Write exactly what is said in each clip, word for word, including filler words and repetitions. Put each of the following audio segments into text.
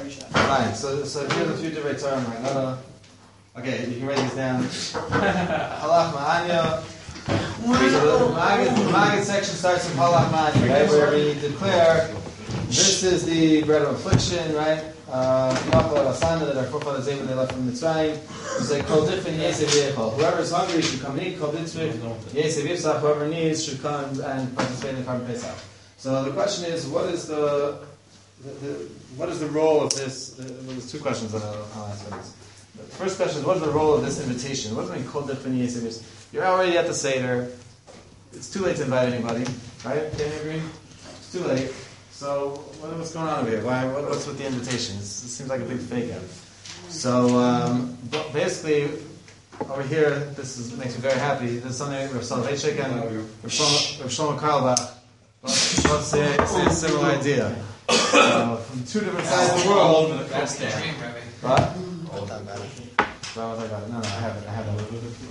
Fine. So, so here's a few different terms. Okay, you can write these down. Halach ma'anya. So the Maggid section starts from Halach ma'anya, right, where we declare this is the bread of affliction, right? Uh, that our forefathers ate when they left from Mitzrayim. We say, Kol diffin yesev yechol. Whoever is hungry should come and eat. Kol diffin yesev yifsach. Whoever needs should come and participate in the Karban Pesach. So the question is, what is the, the, the what is the role of this? The, well, there's two questions that I'll, I'll answer this. The first question is, what is the role of this invitation? What does it mean, Kol diffin yesev yifsach? You're already at the Seder. It's too late to invite anybody, right? Can you agree? It's too late. So, what, what's going on over here? Why? What, what's with the invitation? It's, it seems like a big fake out. So, um, but basically, over here, this is, makes me very happy. This is something Rav Soloveitchik and Rav Shlomo Carlebach both say, say a similar idea. So, from two different sides of the world. That's the dream, Rabbi. What? No, no, I haven't. I haven't.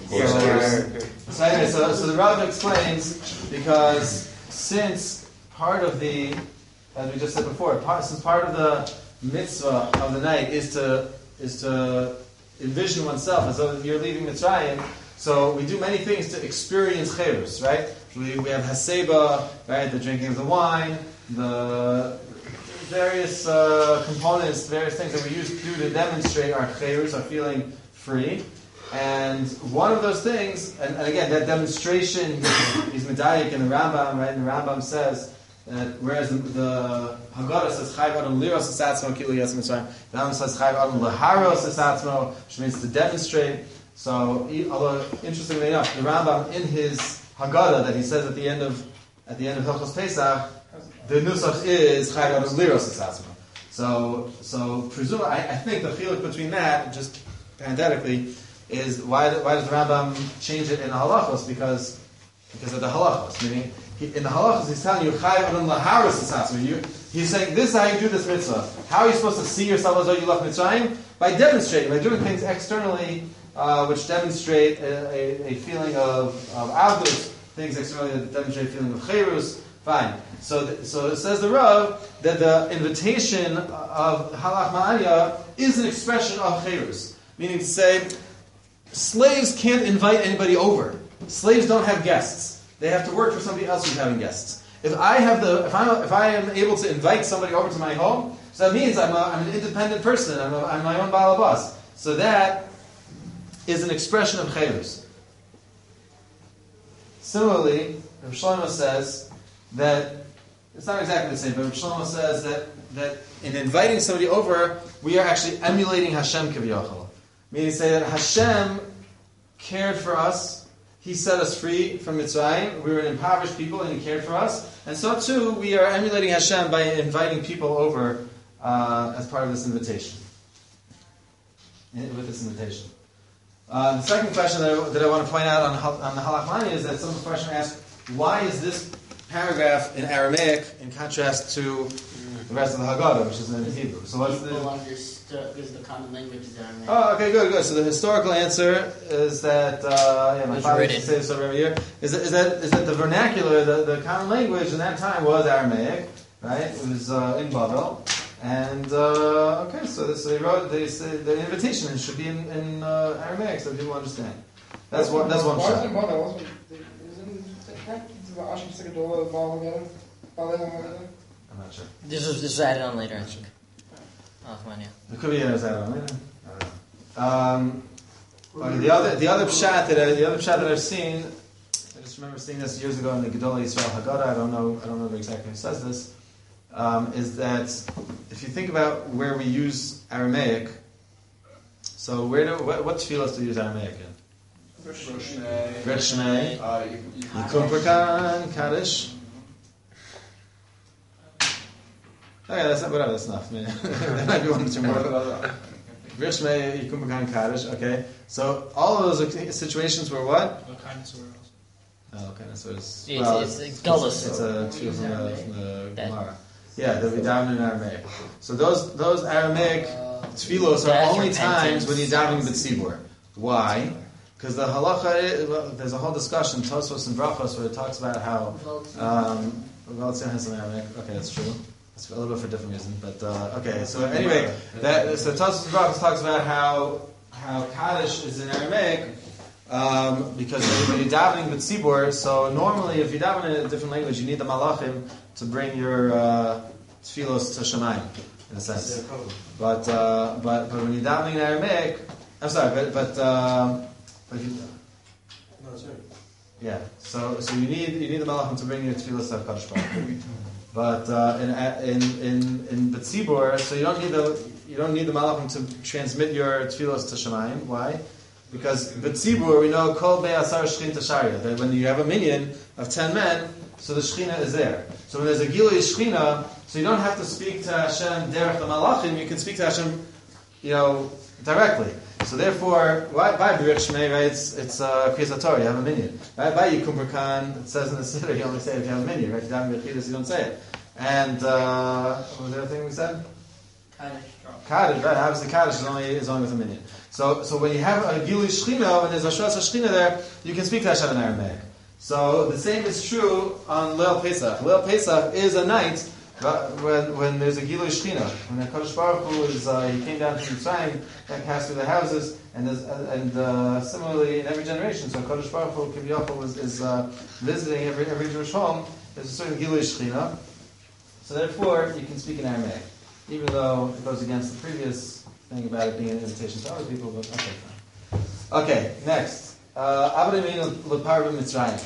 So, so anyway, so, so the Rav explains, because since part of the, as we just said before, part, since part of the mitzvah of the night is to is to envision oneself as though you're leaving Mitzrayim, so we do many things to experience chayrus, right? We we have haseba, right? The drinking of the wine, the various uh, components, various things that we use do to demonstrate our chayrus, our feeling free. And one of those things, and, and again, that demonstration is medayik in the Rambam, right? And the Rambam says that whereas the, the Haggadah says Chayv Adam Liros Esatzmo Kilu Yas Mitzrayim, the Rambam says Chayv Adam Laharos Esatzmo, which means to demonstrate. So, although interestingly enough, the Rambam in his Haggadah that he says at the end of at the end of Hilchos Pesach, the nusach is Chayv Adam Liros Esatzmo. So, so presume I, I think the chiluk between that, just parenthetically, is why why does the Rambam change it in the halachos? Because because of the halachos. Meaning, he, in the halachos, he's telling you Chayv Adam Laharos Esatzmo. You he's saying this is how you do this mitzvah. How are you supposed to see yourself as though you left Mitzrayim? By demonstrating, by doing things externally, uh, which demonstrate a, a, a feeling of of avdus, things externally that demonstrate a feeling of chayrus. Fine. So, th- so it says the Rav that the invitation of Halach Ma'anya is an expression of chayrus, meaning to say, slaves can't invite anybody over. Slaves don't have guests. They have to work for somebody else who's having guests. If I have the, if I if I am able to invite somebody over to my home, so that means I'm, a, I'm an independent person. I'm, a, I'm my own balabas. So that is an expression of chayrus. Similarly, Rav Shlomo says that it's not exactly the same, but Rav Shlomo says that that in inviting somebody over, we are actually emulating Hashem kiviyachol. Meaning, say that Hashem cared for us. He set us free from Mitzrayim. We were an impoverished people, and He cared for us. And so too, we are emulating Hashem by inviting people over uh, as part of this invitation. With this invitation. Uh, the second question that I, that I want to point out on, on the Halach Ma'anya is that some question asked, why is this paragraph in Aramaic in contrast to the rest of the Haggadah, which is in Hebrew? So what's the... understood because the common language is Aramaic. Oh, okay, good, good. So the historical answer is that, uh, yeah, my father used to say this over every year, is that, is that, is that the vernacular, the, the common language in that time was Aramaic, right? It was uh, in Babel. And, uh, okay, so this, they wrote, they said the invitation should be in, in uh, Aramaic so people understand. That's one, that's one shot. I'm not sure. This was this was added on later, I think. Oh, come on, yeah. It could be added on later. I don't know. Um, okay, the other the other pshat that I, the other pshat that I've seen, I just remember seeing this years ago in the Gedolei Yisrael Haggadah. I don't know I don't know exactly who says this. Um, is that if you think about where we use Aramaic, so where do what, what tefillos do we use Aramaic in? Brit Shnei, Yikum Perkan, Kaddish. Okay, that's not, whatever, that's enough. Man. There might be one or two more. Brit Shnei, Yikum Perkan, Kaddish. Okay, so all of those situations were what? What kind of surahs? Oh, okay, so it's It's, well, it's, it's, it's Gullus. it's a tefillah from the, from the Gemara. Yeah, they'll be down in Aramaic. So those those Aramaic tefillos are only times when you're davening b'tzibur. Why? Because the halacha, is, well, there's a whole discussion, Tosfos and Brachos, where it talks about how um, well, it's in Aramaic. Okay, that's true. It's a little bit for a different reason, but uh, okay. So anyway, that so Tosfos Brachos talks about how how Kaddish is in Aramaic um, because when you're davening with Tzibor. So normally, if you daven in a different language, you need the Malachim to bring your uh, tefillos to Shemayim, in a sense. But uh, but but when you're davening in Aramaic, I'm sorry, but but um, but you, No, that's right. yeah. So so you need you need the Malachim to bring your tefillos to Kaddish Baruch Hu. But uh, in in in in Betzibor, so you don't need the you don't need the malachim to transmit your tefillos to Shemayim. Why? Because Betzibor, we know kol be'asar shchin tasharia, that when you have a minyan of ten men, so the shchina is there. So when there's a gilui shchina, so you don't have to speak to Hashem derech the malachim. You can speak to Hashem, you know, directly. So therefore, why by Berich Shmei, right? It's it's uh, Kriyas Torah. You have a minyan. Right? By Yikum Berkan, it says in the Siddur, you only say it if you have a minyan. Right? Down in Bechidus, you don't say it. And uh, what was the other thing we said? Kaddish. Kaddish, right? Obviously, Kaddish is only is only with a minyan. So so when you have a Gilui Shechina, when there's a Shras Shechina there, you can speak to Hashem in Aramaic. So the same is true on Leil Pesach. Leil Pesach is a night when when there's a Gilui Shechina. When the Kadosh Baruch Hu is uh, he came down from Mitzrayim and passed through the houses, and there's, and uh, similarly in every generation. So Kadosh Baruch Hu Kiviyachol is is uh, visiting every every Jewish home. There's a certain Gilui Shechina. So therefore, you can speak in Aramaic, even though it goes against the previous thing about it being an invitation to other people. But okay, fine. Okay, next. Avdei Meinu Leparva Mitzrayim.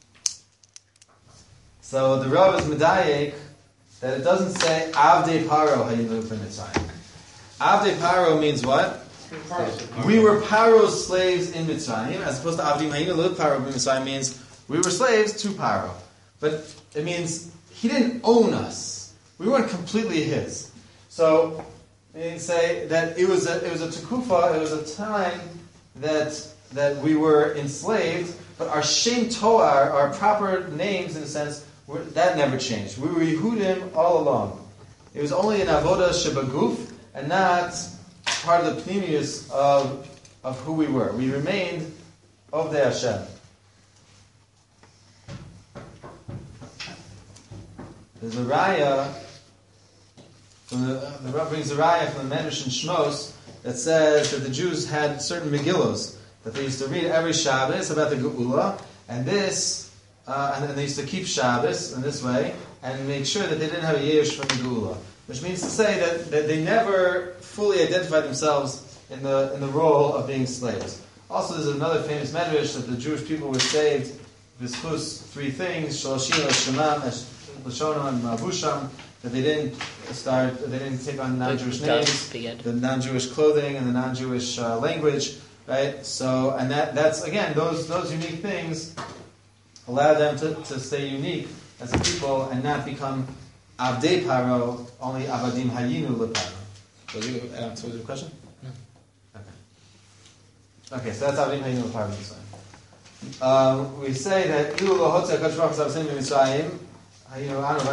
So the Rav is medayek that it doesn't say Avdei Paro Hayinu for Mitzrayim. Avdei Paro means what? We were Paro's slaves in Mitzrayim, as opposed to Avdei Hayinu Leparva Mitzrayim means we were slaves to Paro. But it means he didn't own us. We weren't completely his. So they say that it was a it was a tekufa, it was a time that that we were enslaved, but our Shem Toar, our proper names in a sense, were, that never changed. We were Yehudim all along. It was only an avoda shebaguf and not part of the pneumius of of who we were. We remained of the Hashem. There's a raya from the uh, the Rav brings a raya from the Medrash and Shmos that says that the Jews had certain megillos that they used to read every Shabbos about the Geula, and this uh, and then they used to keep Shabbos in this way and make sure that they didn't have a Yerush from the Geula, which means to say that, that they never fully identified themselves in the in the role of being slaves. Also, there's another famous Medrash that the Jewish people were saved b'schus three things: Shalashim, Shemam, Lashonah, and Mavusham. That they didn't start, they didn't take on non-Jewish names, the non-Jewish clothing, and the non-Jewish uh, language, right? So, and that that's again those those unique things allow them to, to stay unique as a people and not become Avdei Paro, only Avadim Hayinu Leparo. Was you answer your question? No. Okay. Okay, so that's Avadim Hayinu Leparo. Um, we say that Ilu Lohotze Hakadosh Baruch Hu Zav Mitzrayim. Right?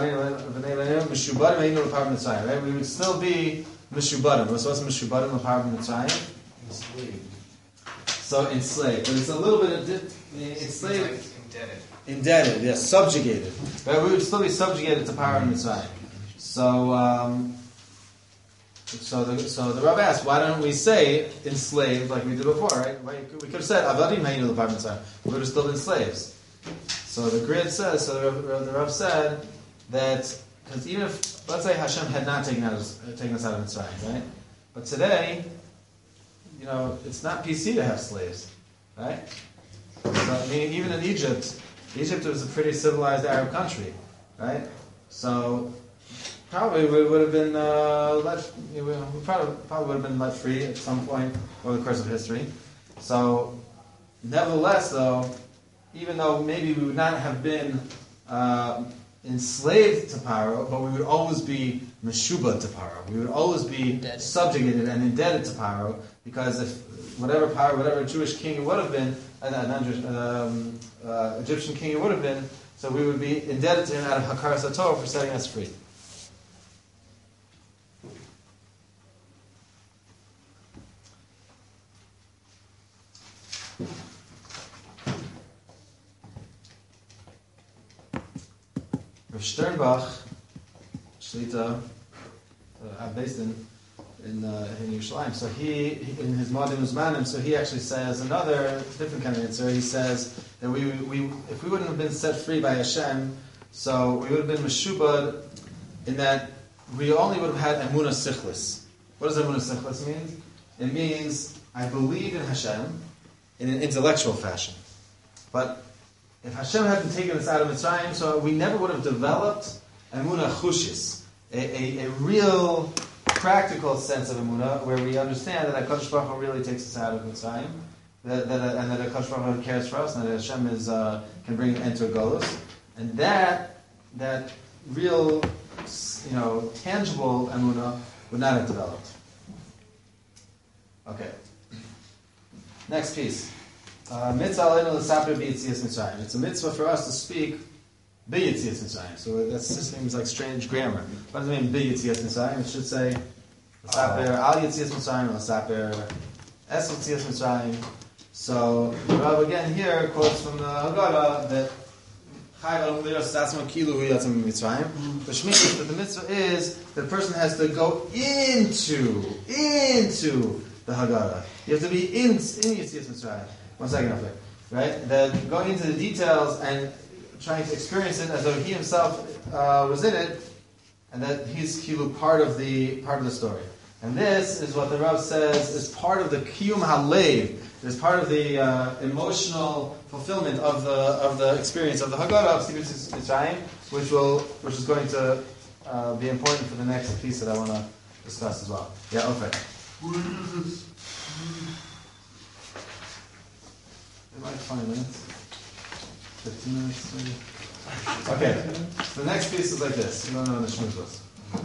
We would still be Mishubadim. So what's Mishubadim L'Parva Mitzrayim? Enslaved. So enslaved. But it's a little bit of enslaved. Like indebted. Indebted, yes, subjugated. Right? We would still be subjugated to Parva Mitzrayim. So, um, so the so the Rav asked, why don't we say enslaved like we did before, right? We could have said Avadim Hayinu L'Parva Mitzrayim. We would have still been slaves. So the grid says, so the Rav, the Rav said that, because even if, let's say Hashem had not taken us, taken us out of Mitzrayim, right? But today, you know, it's not P C to have slaves, right? So, I mean, even in Egypt, Egypt was a pretty civilized Arab country, right? So, probably we would have been uh, let, we probably, probably would have been let free at some point over the course of history. So, nevertheless, though, even though maybe we would not have been uh, enslaved to Paro, but we would always be Meshuba to Paro. We would always be indebted. Subjugated and indebted to Paro, because if whatever Paro, whatever Jewish king it would have been, uh, non-Jewish, um, uh, Egyptian king it would have been, so we would be indebted to him out of Hakaras HaTorah for setting us free. Rav Sternbach, Shlita, uh, based in in, uh, in Yerushalayim. So he, he in his Modim Uzmanim, so he actually says another different kind of answer. He says that we we if we wouldn't have been set free by Hashem, so we would have been meshubad in that we only would have had emunah sichlis. What does emunah sichlis mean? It means I believe in Hashem in an intellectual fashion, but if Hashem hadn't taken us out of Mitzrayim, so we never would have developed emunah chushis, a, a, a real practical sense of emunah, where we understand that HaKadosh Baruch Hu really takes us out of Mitzrayim, that, that, and that HaKadosh Baruch Hu cares for us, and that Hashem is uh, can bring an end to a golus, and that that real, you know, tangible emunah would not have developed. Okay. Next piece. Uh, mitzvah aleinu l'saper b'yitzias Mitzrayim. It's a mitzvah for us to speak b'yitzias Mitzrayim. So that seems like strange grammar. What does it mean b'yitzias Mitzrayim? It should say l'saper al yitzias Mitzrayim, l'saper es yitzias Mitzrayim. So the Rav again here quotes from the Haggadah that which means that the mitzvah is that the person has to go into into the Haggadah. You have to be in in Yitzias Mitzrayim. One second, okay, right? That going into the details and trying to experience it as though he himself uh, was in it, and that he's kilu part of the part of the story. And this is what the Rav says is part of the kiyum halev. It's part of the uh, emotional fulfillment of the of the experience of the Haggadah of Yitzias Mitzrayim, which will which is going to uh, be important for the next piece that I want to discuss as well. Yeah, okay. Like twenty minutes, fifteen minutes, maybe. Okay, so the next piece is like this. You don't know what the shmuz was.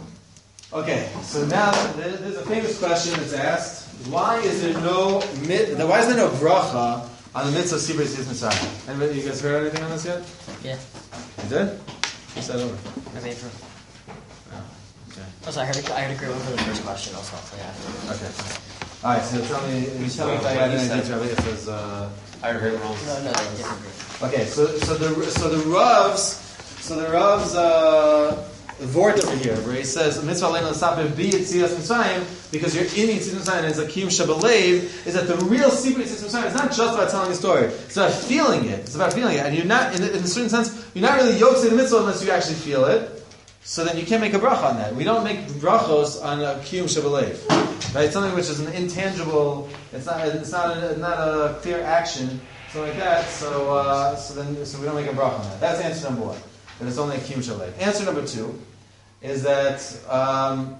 Okay, so now there's a famous question that's asked: Why is there no mit? Why is there no bracha on the mitzvah of Sibur Yitzias Mitzrayim? Anybody, you guys heard anything on this yet? Yeah. You did? You said over. I made for. Oh, okay. Also, I heard I heard a great one for the first question. Also, so yeah. Okay. All right. So tell me, you tell me if I had any details. Rabbi, if there's. Uh, I heard rules. No, no, they're different groups. Okay, so so the so the Rav's so the Rav's uh, vort over here, where he says mitzvah aleinu l'saper b'yitzias Mitzrayim, because you're in Yitzias Mitzrayim and it's a kiyum shebalev, is that the real secret of Yitzias Mitzrayim is not just about telling a story; it's about feeling it. It's about feeling it, and you're not in a, in a certain sense you're not really yotzei the mitzvah unless you actually feel it. So then you can't make a bracha on that. We don't make brachos on a kiyum shebalev. Right, something which is an intangible. It's not. It's not a, not a clear action, something like that. So, uh, so then, so we don't make a bracha on that. That's answer number one. That it's only a kiyum shalev. Answer number two is that um,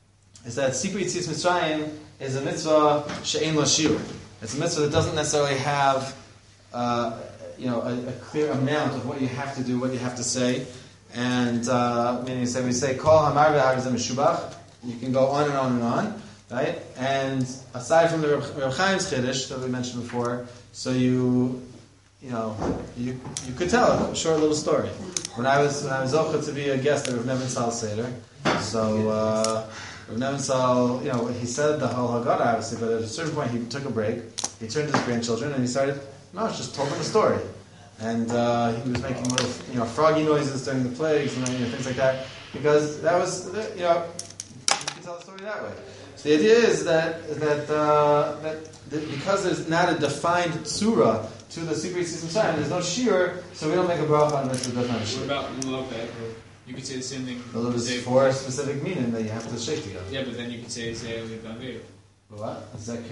is that Sibur Yitzias Mitzrayim is a mitzvah she'ein lo shiur. It's a mitzvah that doesn't necessarily have, uh, you know, a, a clear amount of what you have to do, what you have to say, and uh, meaning, say we say kol hamar v'harizim meshubach. You can go on and on and on. Right? And aside from the Reb Chaim's Chiddush that we mentioned before, so you, you know, you you could tell a short little story. When I was when I was zocheh to be a guest at Rav Nevin Sal Seder, so uh, Rav Nevin Sal, you know, he said the whole Haggadah obviously, but at a certain point he took a break. He turned to his grandchildren and he started, no, just told them a story, and uh, he was making little, you know, froggy noises during the plagues and you know, things like that, because that was, you know, you can tell the story that way. The idea is that that, uh, that that because there's not a defined tzura to the Sibur Yitzias Mitzrayim, there's no shiur, so we don't make a bracha on this that doesn't have a shiur. What about Lulav? You could say the same thing. Well, there's for a specific meaning that you have to shake together. Yeah, but then you could say Zeh Liv. What?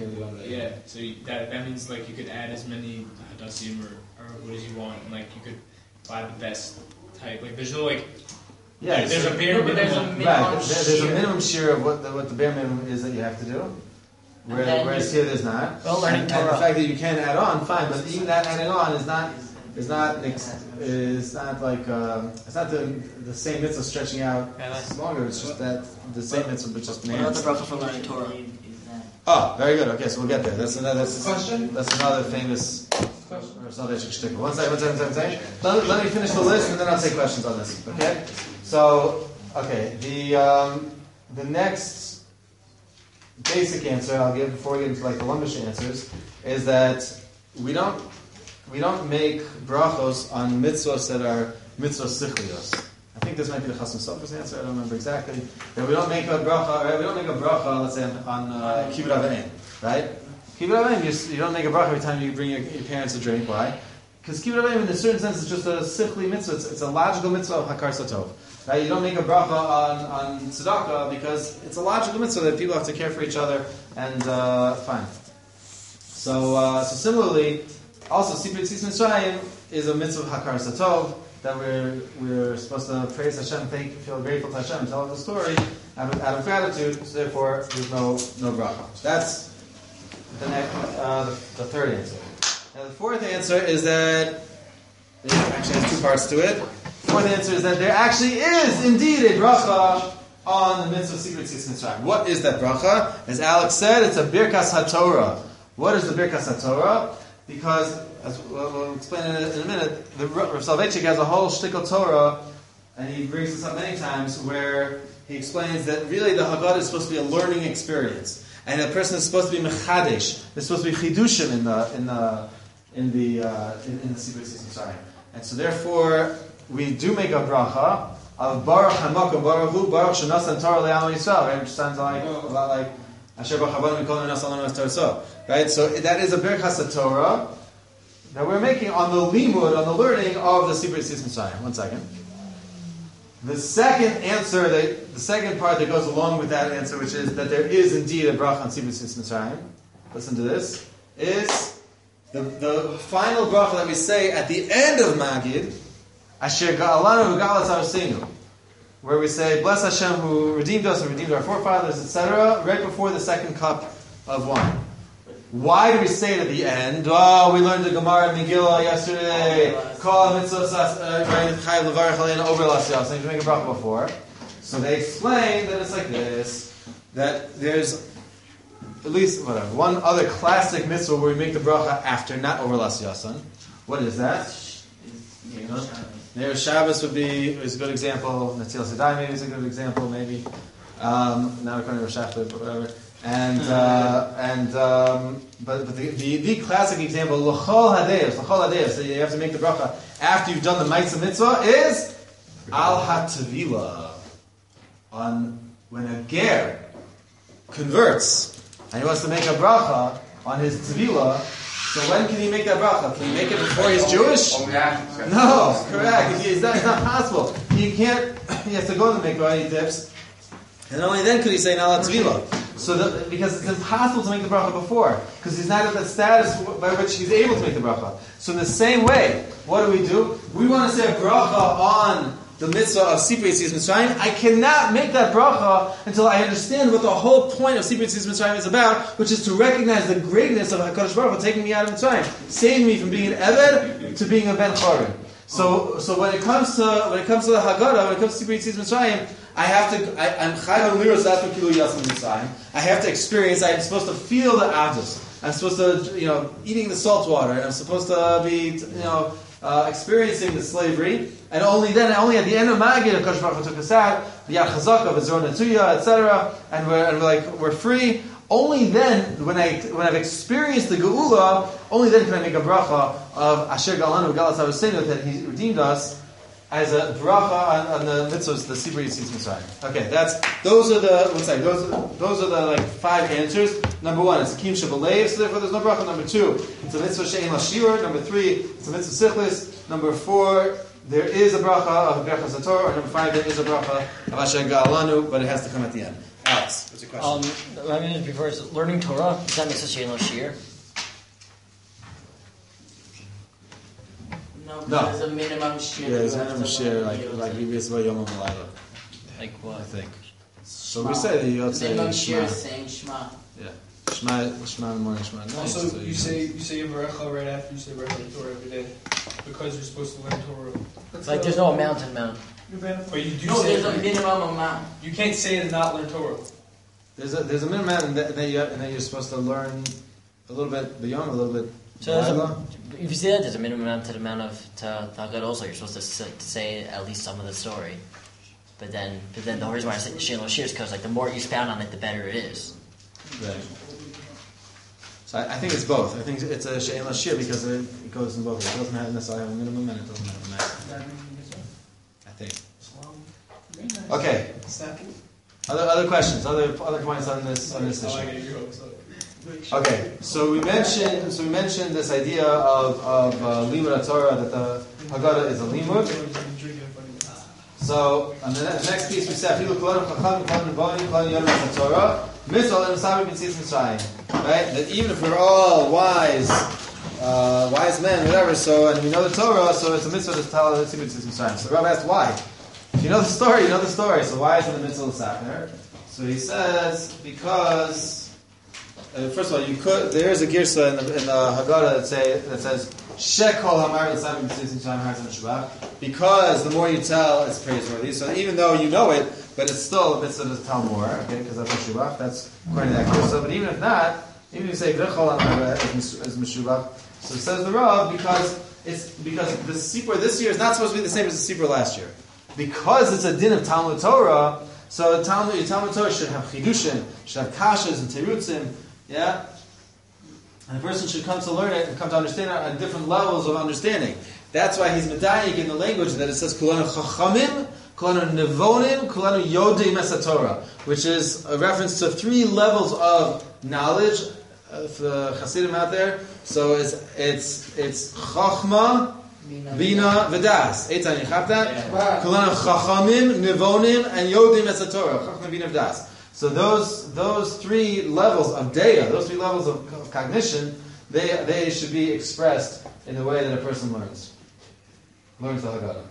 Yeah, so you, that that means like you could add as many hadassim or, or what as you want, and like you could buy the best type. Like there's no like. Yeah, there's so, a bare minimum. There's a minimum right, there's a shear. minimum shear of what the, what the bare minimum is that you have to do. Where, then whereas you- here there's not. Well, learning and, and the Torah. fact that you can add on, fine, but even that adding on is not is not is not like um, it's not the the same mitzvah stretching out longer. It's just that the same mitzvah, but just What about the enhanced. bracha for learning Torah? Oh, very good. Okay, so we'll get there. That's another that's, question. That's another famous. Or Salvation shtickle. One second, one second, one second. Let, let me finish the list, and then I'll take questions on this. Okay. So, okay, the um, the next basic answer I'll give before we get into like the lumbish answers is that we don't we don't make brachos on mitzvahs that are mitzvahs sichlios. I think this might be the Chasam Sofer's answer. I don't remember exactly. That we don't make a bracha. Right? We don't make a bracha. Let's say on, on uh, kibbud avim, right? Kibbud avim, you, you don't make a bracha every time you bring your, your parents a drink. Why? Because kibbud avim, in a certain sense, is just a sichli mitzvah. It's, it's a logical mitzvah of hakar satov. Right? You don't make a bracha on on tzedakah because it's a logical mitzvah that people have to care for each other. And uh, fine. So, uh, so similarly, also Sipur Tzis Mitzrayim is a mitzvah of hakar satov that we're we're supposed to praise Hashem, thank, feel grateful to Hashem, tell the story out of, out of gratitude. So therefore, there's no no bracha. That's the next, uh, the, the third answer. And the fourth answer is that it actually has two parts to it. The fourth answer is that there actually is indeed a bracha on the mitzvah of Sipur Tzis Mitzrayim. What is that bracha? As Alex said, it's a Birkas HaTorah. What is the Birkas HaTorah? Because, as we'll, we'll explain in a, in a minute, the Rav Soloveitchik has a whole shtickle Torah, and he brings this up many times, where he explains that really the Haggadah is supposed to be a learning experience, and a person is supposed to be mechadesh. There's supposed to be chidushim in the in the in the uh, in, in the Sipur Tzis Mitzrayim, and so therefore we do make a bracha of Baruch Hamakom Baruch Hu Baruch Shenasan Torah Le'am Yisrael, right? Which sounds like a lot like Asher B'Chavanu Mikol Nasan Lamas Torah. Right, so that is a Birkas HaTorah that we're making on the limud, on the learning of the Sipur Tzis Mitzrayim. One second. The second answer, that, the second part that goes along with that answer, which is that there is indeed a bracha on Sipur Tzis Mitzrayim. Listen to this. Is the, the final bracha that we say at the end of Magid, Asher Ga'alanu V'Ga'alas Arseinu, where we say, bless Hashem who redeemed us and redeemed our forefathers, et cetera, right before the second cup of wine. Why do we say it at the end? Oh, we learned the Gemara in Megillah yesterday. Kol mitzvah chayav levarach aleinu over l'asiyas. So you make a bracha before. So they explain that it's like this: that there's at least whatever one other classic mitzvah where we make the bracha after, not over l'asiyasan. What is that? Neir Shabbos would be is a good example. Natil Sedai maybe is a good example. Maybe um, not according to Rosh but whatever. And uh, and um, but, but the, the the classic example l'chol hadeyos l'chol hadeyos, so you have to make the bracha after you've done the ma'aseh mitzvah, is al hatvila, on when a ger converts and he wants to make a bracha on his tvila. So when can he make that bracha? Can he make it before he's Jewish? No, correct. It's not, it's not possible. He can't. He has to go to the mikvah. He dips, and only then could he say Nala Tvila. So the, because it's impossible to make the bracha before, because he's not at the status by which he's able to make the bracha. So in the same way, what do we do? We want to say a bracha on the mitzvah of Sipur Tzis Mitzrayim. I cannot make that bracha until I understand what the whole point of Sipur Tzis Mitzrayim is about, which is to recognize the greatness of HaKadosh Baruch Hu taking me out of Mitzrayim, saving me from being an Eved to being a Ben Chorin. So, so when it comes to when it comes to the Haggadah, when it comes to Sipur Tzis Mitzrayim, I have to. I, I'm chayv liros that's kilu yasmin Mitzrayim. I have to experience. I'm supposed to feel the avdus. I'm supposed to, you know, eating the salt water. And I'm supposed to be, you know, uh, experiencing the slavery. And only then, only at the end of Magid, HaKadosh Baruch Hu took us out. The Yad Chazaka, V'zor Natuya, et cetera. And we're and we're like we're free. Only then, when I when I've experienced the Geula, only then can I make a bracha of Asher Galanu V'Galas Avosenu, that He redeemed us, as a bracha on, on the mitzvahs, the Sipur Tzis Mitzrayim. Okay, that's those are the what's that? Those those are the like five answers. Number one, it's a Kim Shabalev, so therefore there's no bracha. Number two, it's a mitzvah She'en Lashir. Number three, it's a mitzvah Sichlis. Number four, there is a bracha of Birkas HaTorah. Or number five, there is a bracha of Asher Galanu, but it has to come at the end. Alex, what's your question? Um, I mean, before it's learning Torah, is that mitzvah she'en lo shir? No, No. there's a minimum shir. Yeah, there's a minimum share, like like we mitzvah Yom HaMalayla, Like what? I think. So we say that you ought to say Minimum shir Shema. is saying Shema. Yeah, Shema, Shema in the morning, Shema at night. Also, so you say you say your bracha right after you say bracha Torah every day, because you're supposed to learn Torah. It's like there's no amount and amount. But you do No, say there's a minimum amount. you can't say it and not learn Torah. There's a there's a minimum amount, and that, that you and that you're supposed to learn a little bit beyond, a little bit. So there's Laila. a, if you say that, there's a minimum amount to the amount of to Haggadah also. You're supposed to say, to say at least some of the story. But then, but then the reason why I say she'en lo shir is because like the more you expound on it, the better it is. Right. So I, I think it's both. I think it's a she'en lashir because it, it goes in both ways. It doesn't have necessarily have a minimum and it doesn't have a maximum. I think. Okay. Second. Other other questions? Other other points on this on this I like issue? it. You hope so. Okay. So we mentioned so we mentioned this idea of of uh, limud Torah, that the Haggadah is a limud. So on the ne- next piece we said Filu Kolam Chacham Kolam Nevonim Kolam Yom Torah Mitzvah L'Nesarim B'Tzitz Mitzrayim. Right? That even if we're all wise, uh, wise men, whatever. So and we know the Torah, so it's a mitzvah to tell the Tzitz Mitzrayim. So the Rav asked why. If you know the story, you know the story. So why is it in the mitzvah l'sachner? So he says because uh, first of all, you could. There is a girsa in the, in the Haggadah that say that says Shekol Hamar L'Savim B'Tzitz Mitzrayim Harzim Shabbat. Because the more you tell, it's praiseworthy. So even though you know it, but it's still a mitzvah to tell more. Okay, because that's Meshubach. That's according to that girsa. But even if not, even if you say Grechol Hamar is Meshubach, so it says the Rav because it's because the Sipur this year is not supposed to be the same as the Sipur last year. Because it's a din of Talmud Torah, so Talmud, your Talmud Torah should have chidushim, should have kashas and terutzim, yeah? And the person should come to learn it and come to understand it on different levels of understanding. That's why he's medayik in the language that it says kulanu chachamim, kulanu nevonim, kulanu yodei mesatorah, which is a reference to three levels of knowledge uh, for the Hasidim out there. So it's it's it's chachma, Bina v'das. Eitan, you have that? Kulana chachamim, nevonim, and yodim esatorah. Chacham, bina v'das. So those those three levels of deya, those three levels of, of cognition, they they should be expressed in the way that a person learns. Learns the Haggadah.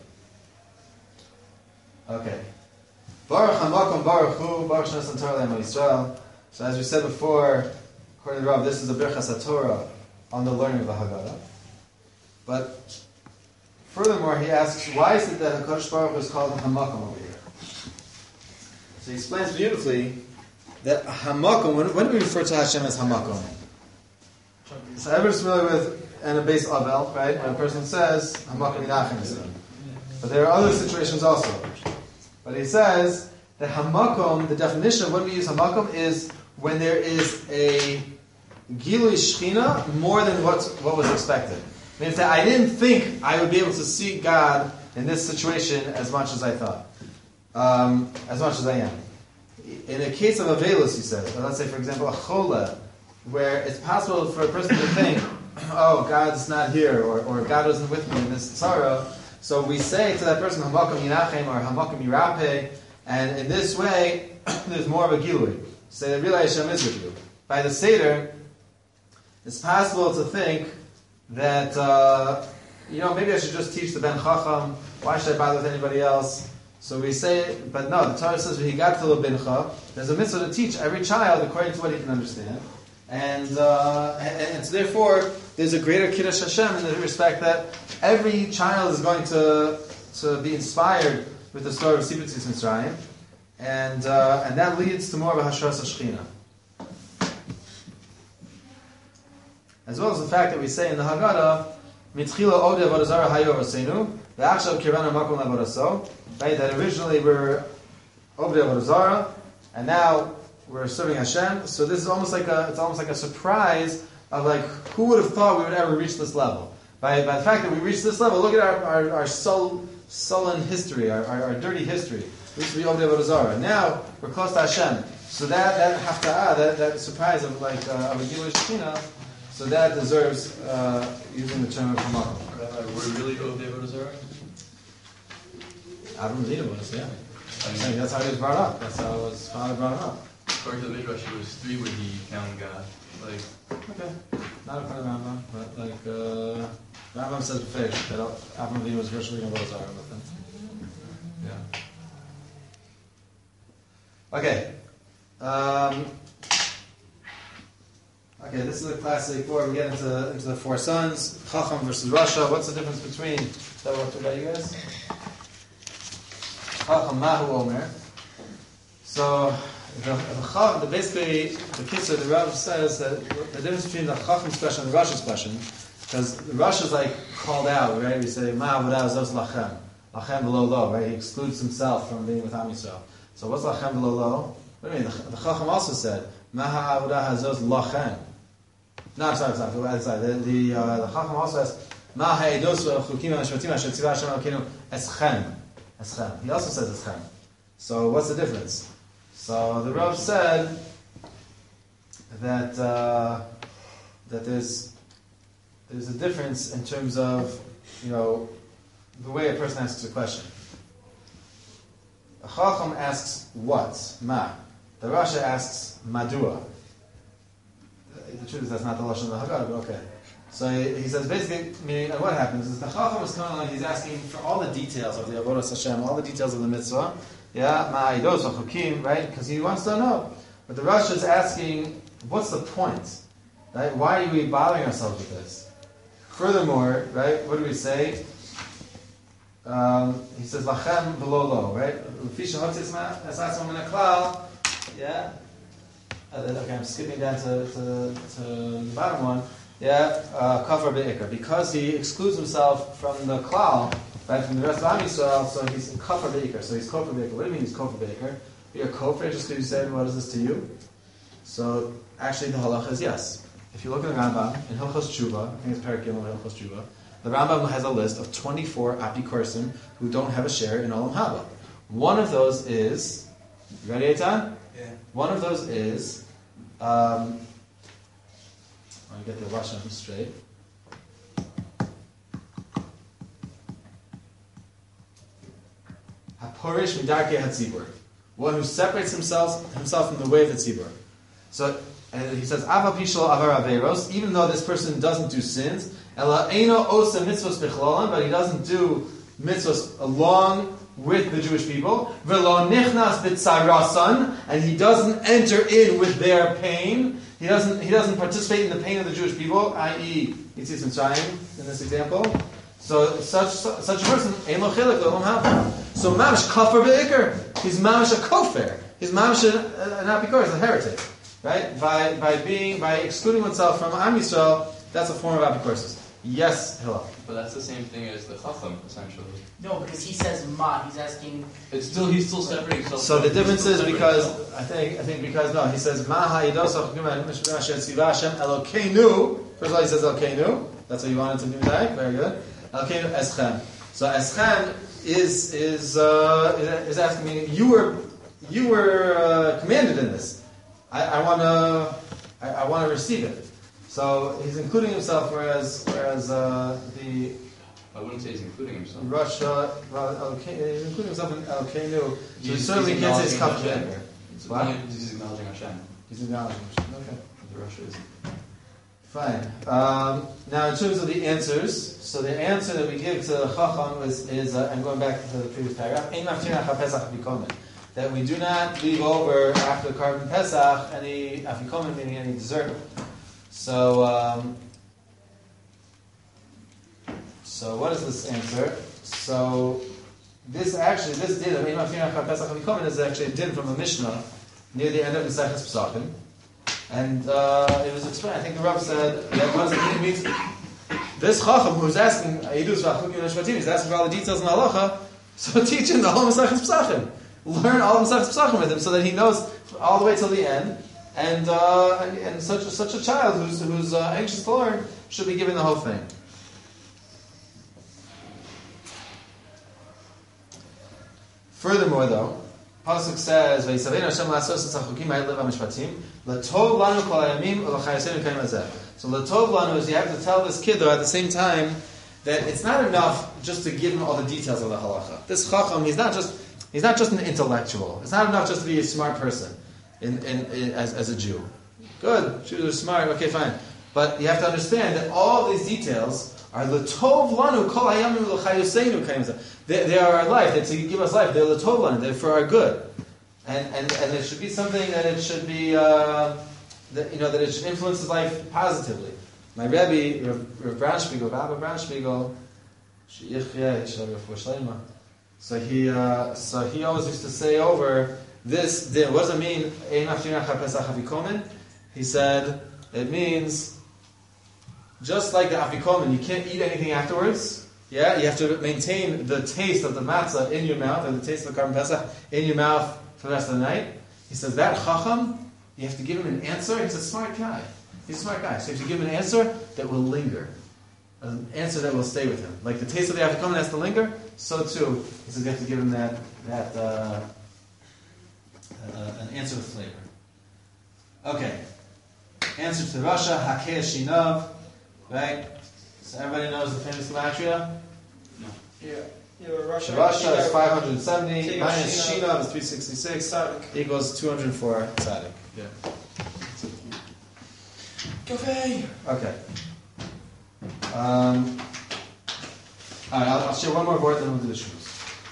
Okay. Baruch hamakom baruch hu, baruch shnas Torah le'am Yisrael. So as we said before, according to Rav, this is a birchas HaTorah on the learning of the Haggadah. But furthermore, he asks, why is it that HaKadosh Baruch Hu is called Hamakom over here? So he explains beautifully that Hamakom, when, when do we refer to Hashem as Hamakom? So everyone's familiar with and a base Avel, right? When a person says Hamakom Yinachem Yisrael. But there are other situations also. But he says that Hamakom, the definition of when we use Hamakom is when there is a Gilui Shechina more than what, what was expected. Means that I didn't think I would be able to see God in this situation as much as I thought, um, as much as I am. In a case of Avelus, he says, or let's say, for example, a chola, where it's possible for a person to think, oh, God's not here, or, or God isn't with me in this sorrow. So we say to that person, Hamakom Yinachem, or Hamakom Yirape, and in this way, there's more of a gilui. Say, really, Hashem is with you. By the Seder, it's possible to think that, uh, you know, maybe I should just teach the Ben Chacham. Why should I bother with anybody else? So we say, but no, the Torah says when he got to the Bincha, there's a mitzvah to teach every child according to what he can understand. And, uh, and, and so therefore, there's a greater Kiddush Hashem in the respect that every child is going to to be inspired with the story of Sipur Tzitz Mitzrayim. And, uh, and that leads to more of a Hashras HaShechina. As well as the fact that we say in the Haggadah, Mitchila Ode Avodah Zarah Hayo Rasenu, Ve'achshav Kirvanu Makom Avodah So, right? That originally we're Ode Avodah Zarah, and now we're serving Hashem. So this is almost like a, it's almost like a surprise of like, who would have thought we would ever reach this level? By, by the fact that we reached this level, look at our, our, our sul, sullen history, our, our, our dirty history. We used to be Ode Avodah Zarah. Now we're close to Hashem. So that, that hafta'ah, that, that surprise of like, uh, of a Gilui Shechina, so that deserves uh, using the term of Hamakom. Rabbi, we're really Ode Avodah Zarah? Avram Avinu was, yeah. I'm saying that's how it was brought up. That's how it was father brought it up. According to the Midrash, it was three when he found God. Like, Okay. Not according to Rambam, but like, uh, Rambam says fish, that Avram Avinu was virtually in Avodah Zarah with them. Yeah. Okay. Um, Okay, this is a classic. Before we get into into the four sons, Chacham versus Rasha. What's the difference between that? What about you guys? Chacham Mahu Omer. So the, the, Chacham, the basically the Kitzur, the Rav says that the difference between the Chacham's question and the Rasha's question, because the Rasha's like called out, right? We say Ma Avodah Zos Lachem, Lachem V'lo Lo, right? He excludes himself from being with Am Yisrael. So what's Lachem V'lo Lo? What do you mean? The, the Chacham also said Ma Avodah Hazos Lachem. No, I'm sorry, I'm sorry. I'm sorry. The the, uh, the Chacham also says Ma Ha'edos V'Chukim Ha'Shvatim Ha'Shetziva Hashem Elokeinu Eschem. Eschem. He also says Eschem. So what's the difference? So the Rav said that uh, that there's there's a difference in terms of, you know, the way a person asks a question. A Chacham asks what? Ma. The Rasha asks madua. The truth is that's not the Lashon of the Haggadah, but okay. So he, he says basically, meaning, and what happens is the Chacham is coming along, he's asking for all the details of the Avodas Hashem, all the details of the mitzvah. Yeah, ma'ayidos chukim, right? Because he wants to know. But the Rasha is asking, what's the point? Right? Why are we bothering ourselves with this? Furthermore, right? What do we say? Um, he says lachem v'lo lo, right? Yeah. Okay, I'm skipping down to, to, to the bottom one. Yeah, kafar be'ikar, because he excludes himself from the klal, right, from the rest of Am Yisrael, so he's kafar be'ikar. So he's kofar be'ikar. What do you mean he's kofar be'ikar? You're kofar just because you said, what is this to you? So actually, the halacha is yes. If you look at the Rambam in Hilchos Tshuva, I think it's Perek Gimel Hilchos Tshuva, the Rambam has a list of twenty-four apikorsim who don't have a share in Olam Haba. One of those is, you ready, Eitan? Yeah. One of those is. Um, I'll get the Russian straight. Haporish midarkei hatzibur, one who separates himself himself from the way of the tzibur. So and he says, Ava pishol avar averos, even though this person doesn't do sins, ela eino osa mitzvos bichlolon, but he doesn't do mitzvos along with the Jewish people, v'lo nichnas b'tzarasan, and he doesn't enter in with their pain. He doesn't. He doesn't participate in the pain of the Jewish people, that is, Yitzis Mitzrayim in this example. So such such a person, ein lo chilek l'olam haba. So mamish kafar be'ikar. He's mamish a kofar. He's mamish an apikor. He's a heretic, right? By by being by excluding oneself from Am Yisrael, that's a form of apikorsis. Yes, hello. But that's the same thing as the Chacham, essentially. No, because he says ma. He's asking. It's still he's still separating himself. So the difference is because himself. I think I think because no, he says ma ha'idosach gumen mishmashem tziva Hashem Elokeinu. First of all, he says Elokeinu. That's what you wanted to do, Mizayik. Very good. Elokeinu eschem. So eschem is is uh, is asking me. You were you were uh, commanded in this. I, I want to I, I want to receive it. So he's including himself, whereas whereas uh, the I wouldn't say he's including himself. Russia, well, okay, he's including himself in Elokeinu. So he He's- certainly he's can't say it's acknowledging kafir. Hashem. It's What? only- He's acknowledging Hashem. He's acknowledging Hashem. Okay. The Russia is. Fine. Um, now, in terms of the answers, so the answer that we give to Chacham is, is uh, I'm going back to the previous paragraph, Ein maftirach haPesach bikomen, that we do not leave over after Karban Pesach any afikomen, meaning any dessert. So, um, so what is this answer? So, this actually, this din of Ein maftirach haPesach bikomen is actually a din from a Mishnah near the end of Maseches Pesachim. And uh, it was explained, I think the Rav said, that what does it mean? It means this Chacham who's asking, Ayidus v'achukim v'shvatim, he's asking for all the details in the halacha, so teach him the whole Maseches Pesachim. Learn all of Maseches Pesachim with him so that he knows all the way till the end. And uh, and, and such, such a child who's, who's uh, anxious to learn should be given the whole thing. Furthermore, though, Pasuk says, "Vayisavenu Hashem la'asos et hachukim ha'yid lev ha'mishpatim latov lanu kol hayamim u'lachayasenu k'ayim hazeh." So latov lanu is you have to tell this kid though at the same time that it's not enough just to give him all the details of the halacha. This chacham, he's not just he's not just an intellectual. It's not enough just to be a smart person in, in, in as, as a Jew. Good, Jews are smart. Okay, fine, but you have to understand that all these details are latov lanu kol hayamim u'lachayasenu k'ayim hazeh. They, they are our life. They're to give us life. They're l'tov. They're for our good, and and and it should be something that it should be, uh, that you know, that it should influence his life positively. My Rebbe, Rav, Rav Braunspiegel, Rabbi Braunspiegel, so he uh, so he always used to say over this. What does it mean? He said it means just like the afikomen, you can't eat anything afterwards. Yeah, you have to maintain the taste of the matzah in your mouth, or the taste of the Karban Pesach in your mouth for the rest of the night. He says that chacham, you have to give him an answer. He's a smart guy. He's a smart guy. So you have to give him an answer that will linger, an answer that will stay with him. Like the taste of the afikomen has to linger, so too he says you have to give him that that uh, uh, an answer with flavor. Okay. Answer to Russia, Hakeh Shinav. Right? So everybody knows the famous gematria? Yeah. Yeah, Russia. Russia is five hundred seventy, Take minus Shinav. Shinav is three sixty-six, equals two hundred four tzaddik. Yeah. Coffee. Okay. Um, all right, I'll, I'll share one more word, then we'll do the shoes.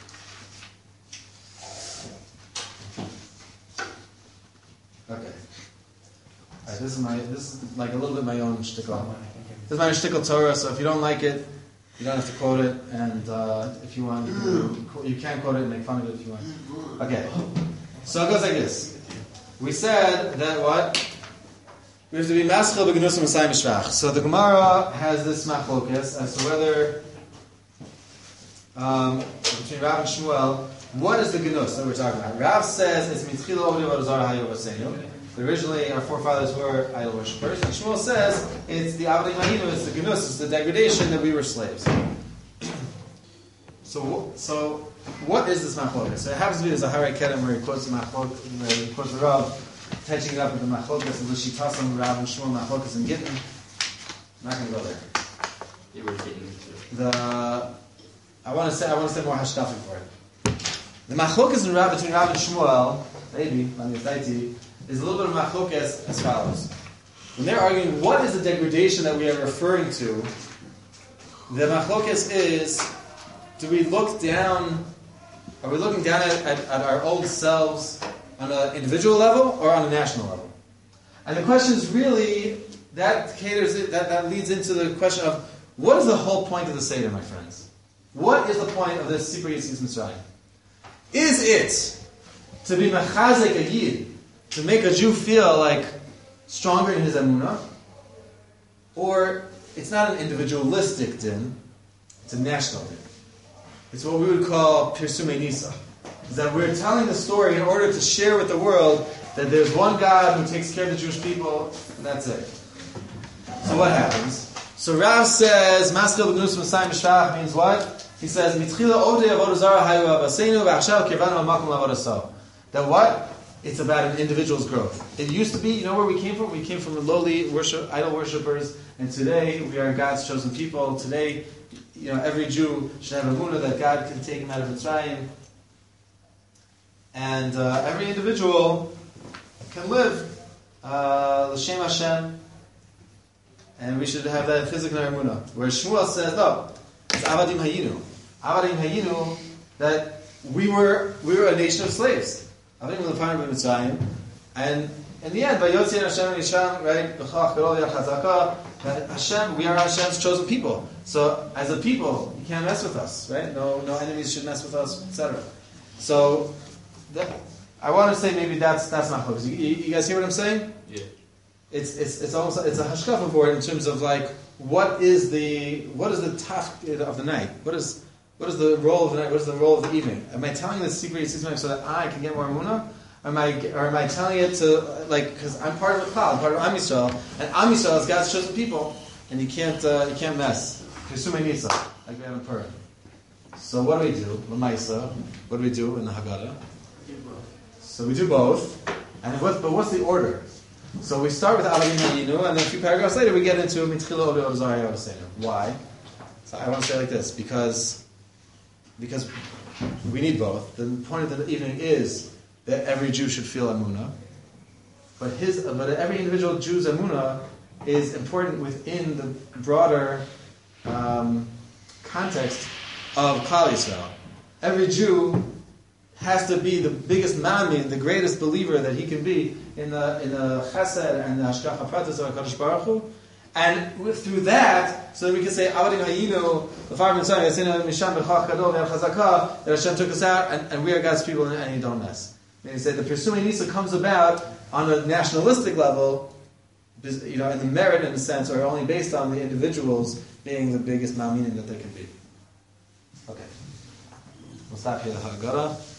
Okay. All right, this is my this is like a little bit my own shtickle. This is my shtickle Torah, so if you don't like it, you don't have to quote it, and uh, if you want, you can, you can quote it and make fun of it if you want. Okay. So it goes like this. We said that what? We have to be maschil b'genusam asayim mishvach. So the Gemara has this machlokas as to whether um, between Rav and Shmuel, what is the genus that we're talking about? Rav says it's mitchila ovdi v'adazar hayu v'seinu. Originally, our forefathers were idol worshippers, and Shmuel says it's the avdei mahinu, it's the genus, it's the degradation that we were slaves. So, so what is this machlokas? So it happens to be the Zaharai Kedem where he quotes the machlokas, where he quotes the Rav, touching it up with the machlokas and l'shitasam Rav and Shmuel machlokas and Gittin. I'm not going to go there. You were getting into The I want to say I want to say more hashkafim for it. The machlokas in Rav between Rav and Shmuel, maybe is a little bit of machlokas as follows. When they're arguing what is the degradation that we are referring to, the machlokas is: do we look down? Are we looking down at, at, at our old selves on an individual level or on a national level? And the question is really that caters it, that that leads into the question of what is the whole point of the Seder, my friends? What is the point of this Sipur Yetzias Mitzrayim? Is it to be mechazek a yid, to make a Jew feel like stronger in his emunah, or it's not an individualistic din, it's a national din. It's what we would call Pirsumei Nisa. Is that we're telling the story in order to share with the world that there's one God who takes care of the Jewish people, and that's it. So what happens? So Rav says, Maskil b'gnus Masayim Mishvach means what? He says, Mitchila ovdei avodah zara hayu avaseinu v'achshav kivanu makom lavodah so. That what? It's about an individual's growth. It used to be, you know where we came from? We came from lowly worship, idol worshippers, and today we are God's chosen people. Today, you know, every Jew should have a emunah that God can take him out of Mitzrayim. And uh, every individual can live uh, l'shem Hashem, and we should have that physical emunah. Whereas Shmuel says, no, it's avadim hayinu. Avadim hayinu, that we were we were a nation of slaves. Avadim l'panim b'Mitzrayim, and in the end, vayotzi Hashem nisham, right? B'chach gadol yachazaka. That Hashem, we are Hashem's chosen people. So as a people, you can't mess with us, right? No, no enemies should mess with us, et cetera. So that, I want to say maybe that's that's not close. You, you, you guys hear what I'm saying? Yeah. It's it's it's almost it's a hashkafa for it in terms of like what is the what is the task of the night? What is what is the role of the night? What is the role of the evening? Am I telling the secret so that I can get more emunah? Am I or am I telling it to like because I'm part of the cloud, I'm part of Am Yisrael, and Am Yisrael is God's chosen people, and you can't uh, you can't mess. Pesumei Nisa, like we have in Purim. So what do we do? L'maisa. What do we do in the Haggadah? So we do both, and what, but what's the order? So we start with Avadim Hayinu, and then a few paragraphs later we get into Mitchila Ovdei Avodah Zarah Yavasenu. Why? So I want to say it like this because because we need both. The point of the evening is that every Jew should feel emunah, but his but every individual Jew's emunah is important within the broader um, context of Klal Yisrael. Every Jew has to be the biggest mamin, the greatest believer that he can be in the in the Chesed and the Hashgacha Pratis of HaKadosh Baruch Hu, and with, through that, so that we can say Avadim Hayinu, L'far Mitzrayim Yasinu Misham B'chach Gadol V'Chazaka, that Hashem took us out, and, and we are God's people, and, and you don't mess. And he said the Pesumei Nisa comes about on a nationalistic level, you know, in the merit in a sense, are only based on the individuals being the biggest ma'aminim that they can be. Okay. We'll stop here the Haggadah.